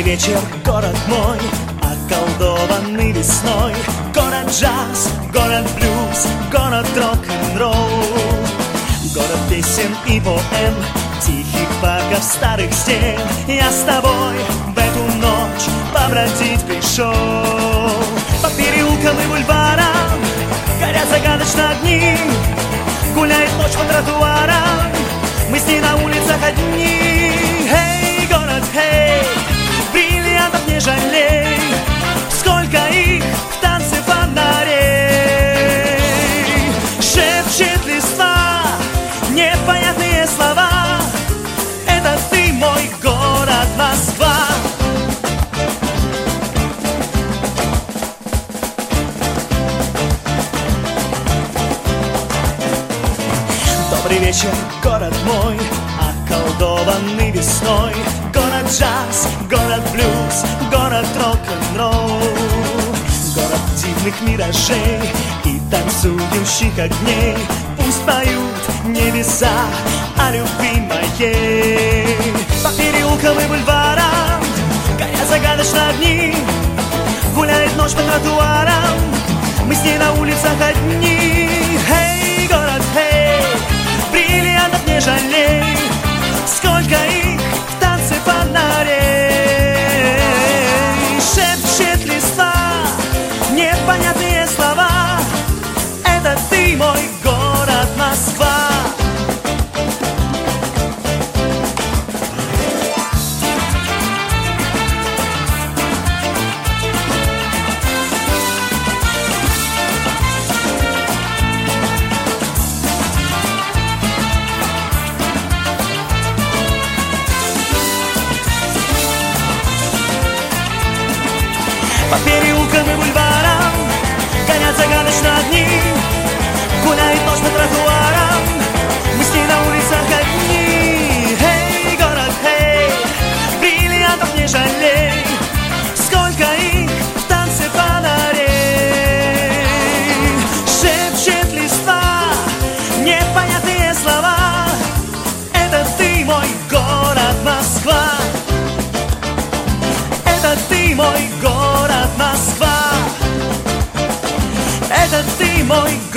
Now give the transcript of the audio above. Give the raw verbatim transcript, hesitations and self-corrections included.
вечер, город мой, околдованный весной. Город джаз, город блюз, город рок-н-ролл. Город песен и поэм, тихих парков, старых стен. Я с тобой в эту ночь побродить пришел. По переулкам и бульварам горят загадочно огни. Гуляет ночь по тротуарам, мы с ней на улицах одни. Эй, город, эй, бриллиантов не жалей, сколько их в танце фонарей. Шепчет листва непонятные слова, это ты, мой город, Москва. Добрый вечер, город мой, околдованный весной. Город джаз, город блюз, город рок-н-ролл. Город дивных миражей и танцующих огней. Пусть поют небеса о любви моей. По переулкам и бульварам горят загадочно огни. Гуляет ночь по тротуарам, мы с ней на улицах одни. Эй, город, эй, бриллиантов не жалей, сколько их в танце фонарей. Шепчет листва непонятные слова, это ты, мой город, Москва. По переулкам и бульварам горят загадочно огни. Гуляет ночь по тротуарам, мы с ней на улицах одни. Эй, город, эй, бриллиантов не жалей, сколько их в танце фонарей. Шепчет листва непонятные слова, это ты, мой город, Москва. Это ты, мой город, Москва. Это ты, мой